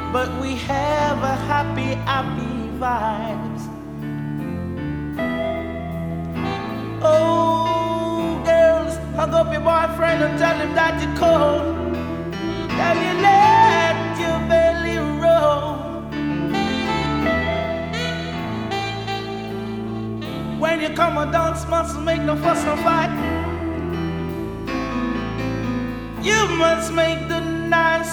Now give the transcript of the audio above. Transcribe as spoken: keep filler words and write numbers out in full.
but we have a happy, happy vibes. Oh, girls, hug up your boyfriend and tell him that you're cold. Tell you let your belly roll. When you come and dance, must make no fuss or fight. You must make the nice